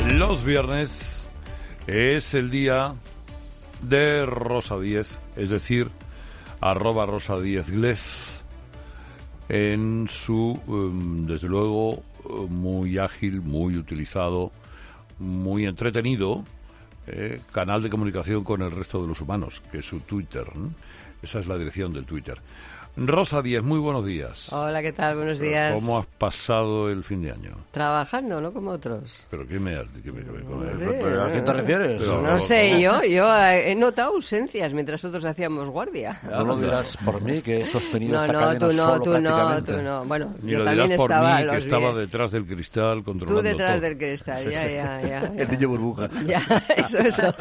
Los viernes es el día de Rosa Díez, es decir, @Rosa10Gles, en su, desde luego, muy ágil, muy utilizado, muy entretenido canal de comunicación con el resto de los humanos, que es su Twitter, ¿no? Esa es la dirección del Twitter. Rosa Díez, muy buenos días. Hola, ¿qué tal? Buenos días. ¿Cómo has pasado el fin de año? Trabajando, no como otros. ¿Pero qué me has dicho? ¿A qué te refieres? No sé, yo he notado ausencias mientras otros hacíamos guardia. No lo dirás por mí, que he sostenido esta No, cadena tú prácticamente. no. Bueno, Ni yo lo también dirás por estaba... mí, que estaba detrás del cristal controlando Tú detrás todo. del cristal, ya. El niño burbuja. Ya, eso.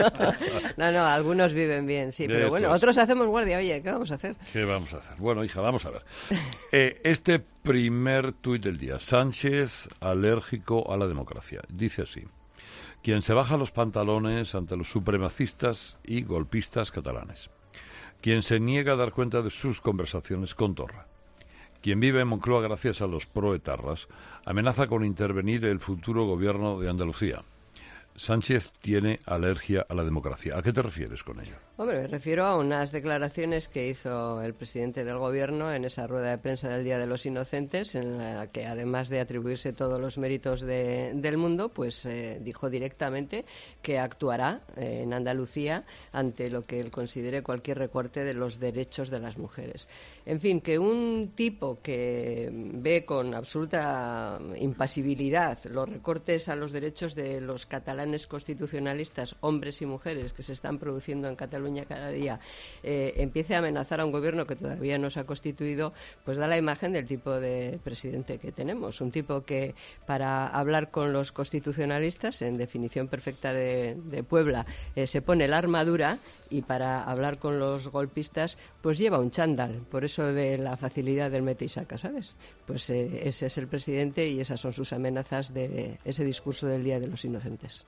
No, algunos viven bien, sí, pero bueno, otros hacemos guardia. Oye, ¿qué vamos a hacer? ¿Qué vamos a hacer? Bueno, hija, vamos a ver. Este primer tuit del día. Sánchez alérgico a la democracia. Dice así: quien se baja los pantalones ante los supremacistas y golpistas catalanes. Quien se niega a dar cuenta de sus conversaciones con Torra. Quien vive en Moncloa gracias a los proetarras amenaza con intervenir el futuro gobierno de Andalucía. Sánchez tiene alergia a la democracia. ¿A qué te refieres con ello? Hombre, me refiero a unas declaraciones que hizo el presidente del Gobierno en esa rueda de prensa del Día de los Inocentes, en la que, además de atribuirse todos los méritos del mundo, pues dijo directamente que actuará en Andalucía ante lo que él considere cualquier recorte de los derechos de las mujeres. En fin, que un tipo que ve con absoluta impasibilidad los recortes a los derechos de los catalanes constitucionalistas, hombres y mujeres, que se están produciendo en Cataluña cada día, empiece a amenazar a un gobierno que todavía no se ha constituido, pues da la imagen del tipo de presidente que tenemos. Un tipo que, para hablar con los constitucionalistas, en definición perfecta de Puebla, se pone la armadura, y para hablar con los golpistas, pues lleva un chándal. Por eso de la facilidad del mete y saca, ¿sabes? Pues ese es el presidente y esas son sus amenazas de ese discurso del Día de los Inocentes.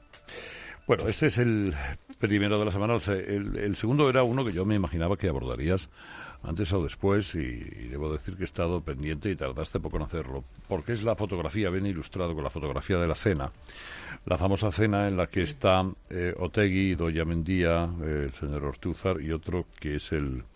Bueno, este es el primero de la semana. El segundo era uno que yo me imaginaba que abordarías antes o después, y debo decir que he estado pendiente y tardaste poco en hacerlo, porque es la fotografía, viene ilustrado con la fotografía de la cena, la famosa cena en la que está Otegi, Idoia Mendia, el señor Ortúzar y otro que es el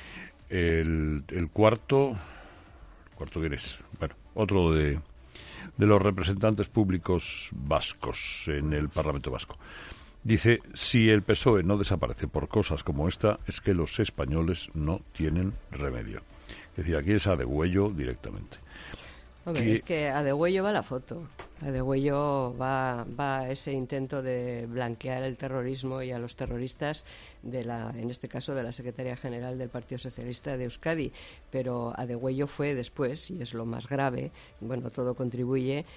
cuarto quién es, bueno, otro de los representantes públicos vascos en el Parlamento Vasco. Dice: si el PSOE no desaparece por cosas como esta, es que los españoles no tienen remedio. Es decir, aquí es a degüello directamente. Hombre, es que a degüello va la foto. A degüello va ese intento de blanquear el terrorismo y a los terroristas en este caso de la Secretaría General del Partido Socialista de Euskadi, pero a degüello fue después, y es lo más grave. Bueno, todo contribuye,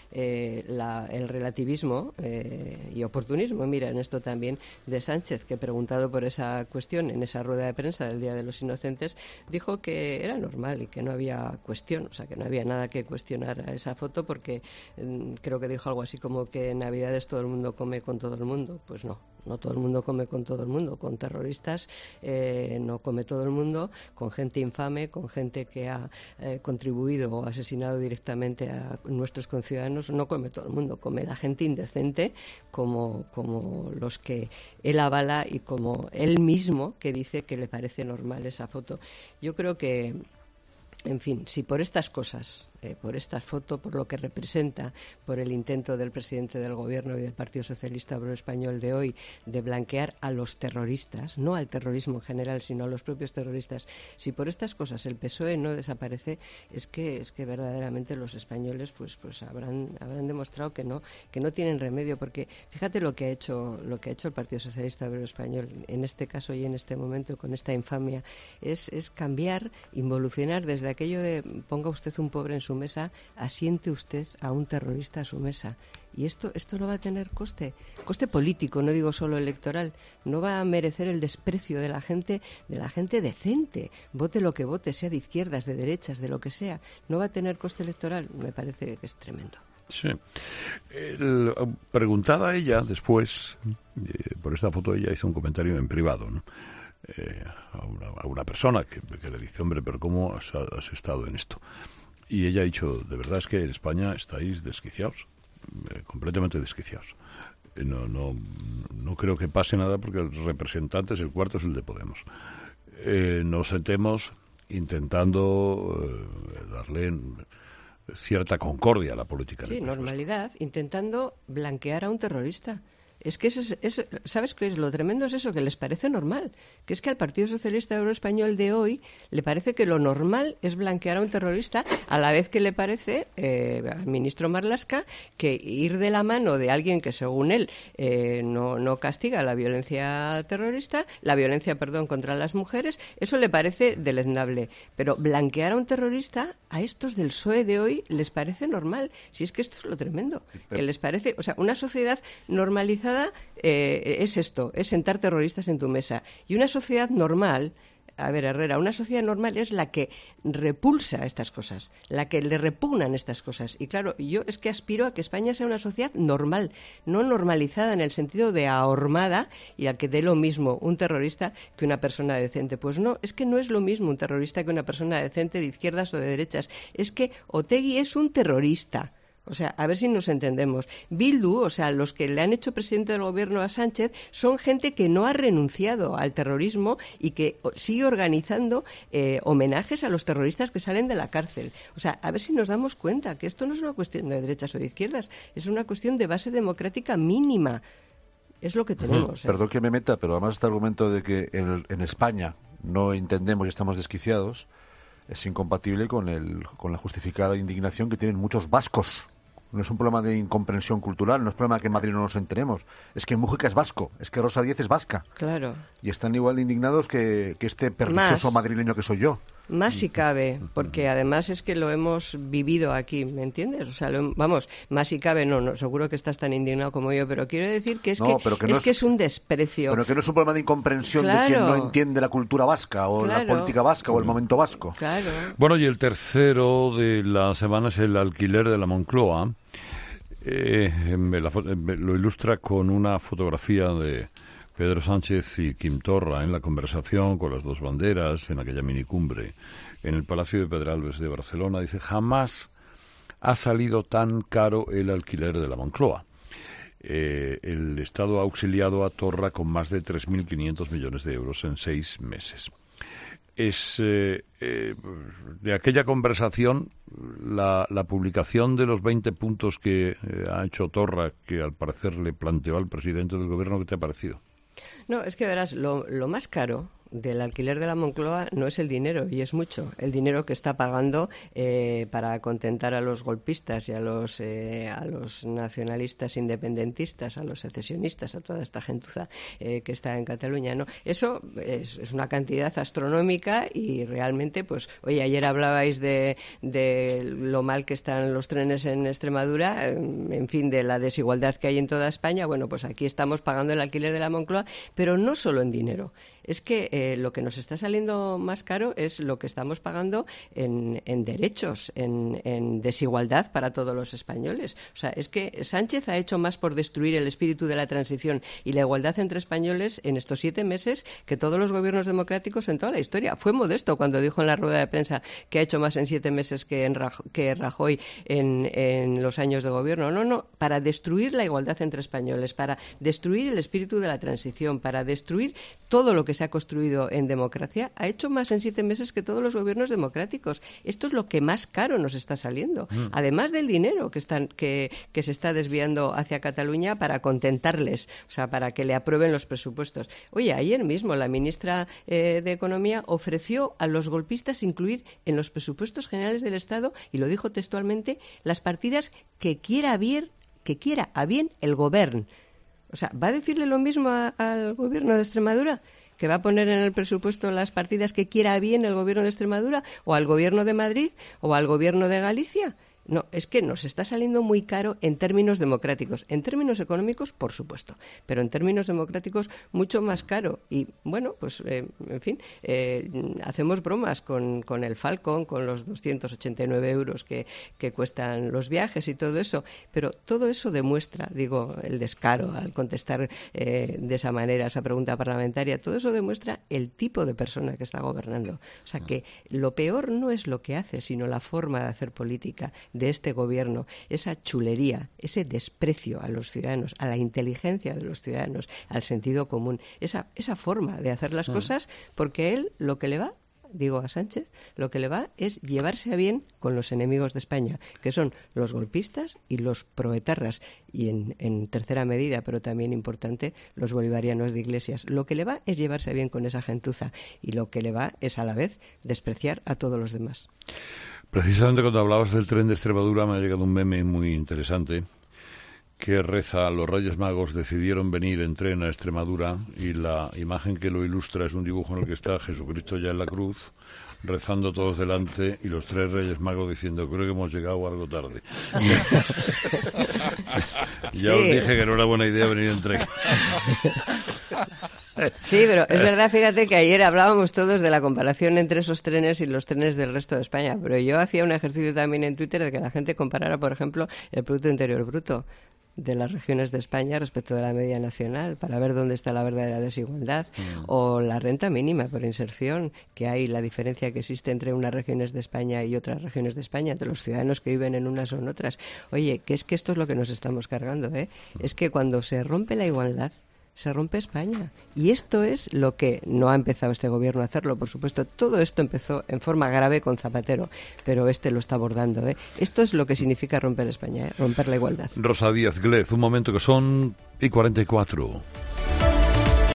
el relativismo y oportunismo, mira, en esto también, de Sánchez, que, preguntado por esa cuestión en esa rueda de prensa del Día de los Inocentes, dijo que era normal y que no había cuestión, o sea, que no había nada que cuestionar a esa foto, porque creo que dijo algo así como que en Navidades todo el mundo come con todo el mundo. Pues no todo el mundo come con todo el mundo. Con terroristas no come todo el mundo, con gente infame, con gente que ha contribuido o asesinado directamente a nuestros conciudadanos, no come todo el mundo. Come la gente indecente, como los que él avala y como él mismo, que dice que le parece normal esa foto. Yo creo que, en fin, si por estas cosas, por esta foto, por lo que representa, por el intento del presidente del Gobierno y del Partido Socialista Obrero Español de hoy de blanquear a los terroristas, no al terrorismo en general, sino a los propios terroristas, si por estas cosas el PSOE no desaparece, es que verdaderamente los españoles pues habrán demostrado que no tienen remedio, porque fíjate lo que ha hecho el Partido Socialista Obrero Español en este caso y en este momento con esta infamia, es cambiar, involucionar desde aquello de ponga usted un pobre en su mesa, asiente usted a un terrorista a su mesa. Y esto no va a tener coste político, no digo solo electoral. No va a merecer el desprecio de la gente decente. Vote lo que vote, sea de izquierdas, de derechas, de lo que sea. No va a tener coste electoral. Me parece que es tremendo. Sí. Preguntada ella después, por esta foto, ella hizo un comentario en privado, ¿no? A una persona que le dice: hombre, pero ¿cómo has estado en esto? Y ella ha dicho: de verdad es que en España estáis desquiciados. completamente desquiciados. No creo que pase nada porque el representante es el cuarto, es el de Podemos. Nos sentemos intentando darle cierta concordia a la política. Sí, normalidad, intentando blanquear a un terrorista. Es que ¿sabes qué es lo tremendo? Es eso, que les parece normal. Que es que al Partido Socialista Obrero Español de hoy le parece que lo normal es blanquear a un terrorista, a la vez que le parece al ministro Marlaska que ir de la mano de alguien que, según él, no castiga la violencia terrorista, contra las mujeres, eso le parece deleznable. Pero blanquear a un terrorista, a estos del PSOE de hoy, les parece normal. Si es que esto es lo tremendo. Que les parece, o sea, una sociedad normalizada es esto, es sentar terroristas en tu mesa. Y una sociedad normal, a ver, Herrera, una sociedad normal es la que repulsa estas cosas, la que le repugnan estas cosas. Y claro, yo es que aspiro a que España sea una sociedad normal, no normalizada en el sentido de ahormada y al que dé lo mismo un terrorista que una persona decente. Pues no, es que no es lo mismo un terrorista que una persona decente de izquierdas o de derechas. Es que Otegi es un terrorista. O sea, a ver si nos entendemos. Bildu, o sea, los que le han hecho presidente del gobierno a Sánchez, son gente que no ha renunciado al terrorismo y que sigue organizando homenajes a los terroristas que salen de la cárcel. O sea, a ver si nos damos cuenta que esto no es una cuestión de derechas o de izquierdas, es una cuestión de base democrática mínima. Es lo que tenemos. Perdón que me meta, pero además este argumento de que en España no entendemos y estamos desquiciados es incompatible con la justificada indignación que tienen muchos vascos. No es un problema de incomprensión cultural, no es problema que en Madrid no nos enteremos. Es que Mújica es vasco, es que Rosa Díez es vasca. Claro. Y están igual de indignados que este pernicioso madrileño que soy yo. Más si cabe, porque además es que lo hemos vivido aquí, ¿me entiendes? O sea, más si cabe, no, seguro que estás tan indignado como yo, pero quiero decir que es un desprecio. Pero que no es un problema de incomprensión de quien no entiende la cultura vasca o la política vasca o el momento vasco. Claro. Bueno, y el tercero de la semana es el alquiler de la Moncloa. Lo ilustra con una fotografía de Pedro Sánchez y Quim Torra en la conversación con las dos banderas en aquella minicumbre en el Palacio de Pedralbes de Barcelona. Dice: jamás ha salido tan caro el alquiler de la Moncloa. El Estado ha auxiliado a Torra con más de 3.500 millones de euros en 6 meses. De aquella conversación, la publicación de los 20 puntos que ha hecho Torra, que al parecer le planteó al presidente del gobierno, ¿qué te ha parecido? No, es que verás, lo más caro del alquiler de la Moncloa no es el dinero, y es mucho, el dinero que está pagando para contentar a los golpistas y a los nacionalistas independentistas, a los secesionistas, a toda esta gentuza que está en Cataluña, ¿no? Eso es una cantidad astronómica y realmente, pues, oye, ayer hablabais de lo mal que están los trenes en Extremadura, en fin, de la desigualdad que hay en toda España. Bueno, pues aquí estamos pagando el alquiler de la Moncloa, pero no solo en dinero. Es que lo que nos está saliendo más caro es lo que estamos pagando en derechos, en desigualdad para todos los españoles. O sea, es que Sánchez ha hecho más por destruir el espíritu de la transición y la igualdad entre españoles en estos 7 meses que todos los gobiernos democráticos en toda la historia. Fue modesto cuando dijo en la rueda de prensa que ha hecho más en 7 meses que Rajoy en los años de gobierno. No, para destruir la igualdad entre españoles, para destruir el espíritu de la transición, para destruir todo lo que se ha construido en democracia, ha hecho más en 7 meses que todos los gobiernos democráticos. Esto es lo que más caro nos está saliendo. Además del dinero que se está desviando hacia Cataluña para contentarles, o sea, para que le aprueben los presupuestos. Oye, ayer mismo la ministra de Economía ofreció a los golpistas incluir en los presupuestos generales del Estado, y lo dijo textualmente, las partidas que quiera a bien el Gobierno. O sea, ¿va a decirle lo mismo al gobierno de Extremadura? ¿Que va a poner en el presupuesto las partidas que quiera bien el gobierno de Extremadura, o al gobierno de Madrid, o al gobierno de Galicia? No, es que nos está saliendo muy caro en términos democráticos. En términos económicos, por supuesto, pero en términos democráticos mucho más caro. Y bueno, pues en fin, hacemos bromas con el Falcon, con los 289 euros que cuestan los viajes y todo eso, pero todo eso demuestra, digo, el descaro al contestar de esa manera esa pregunta parlamentaria, todo eso demuestra el tipo de persona que está gobernando. O sea, que lo peor no es lo que hace, sino la forma de hacer política, de este gobierno, esa chulería, ese desprecio a los ciudadanos, a la inteligencia de los ciudadanos, al sentido común, esa forma de hacer las cosas, porque él lo que le va, digo a Sánchez, lo que le va es llevarse a bien con los enemigos de España, que son los golpistas y los proetarras, y en tercera medida, pero también importante, los bolivarianos de Iglesias. Lo que le va es llevarse a bien con esa gentuza, y lo que le va es a la vez despreciar a todos los demás. Precisamente cuando hablabas del tren de Extremadura me ha llegado un meme muy interesante que reza: los Reyes Magos decidieron venir en tren a Extremadura, y la imagen que lo ilustra es un dibujo en el que está Jesucristo ya en la cruz, rezando todos delante, y los 3 Reyes Magos diciendo: creo que hemos llegado algo tarde. Ya os dije que no era buena idea venir en tren. Sí, pero es verdad, fíjate que ayer hablábamos todos de la comparación entre esos trenes y los trenes del resto de España, pero yo hacía un ejercicio también en Twitter de que la gente comparara, por ejemplo, el Producto Interior Bruto de las regiones de España respecto de la media nacional, para ver dónde está la verdadera desigualdad, o la renta mínima por inserción, que hay la diferencia que existe entre unas regiones de España y otras regiones de España, entre los ciudadanos que viven en unas o en otras. Oye, que es que esto es lo que nos estamos cargando, ¿eh? Es que cuando se rompe la igualdad, se rompe España. Y esto es lo que no ha empezado este gobierno a hacerlo, por supuesto. Todo esto empezó en forma grave con Zapatero, pero este lo está abordando, ¿eh? Esto es lo que significa romper España, ¿eh? Romper la igualdad. Rosa Díaz Glez, un momento, que son y 44.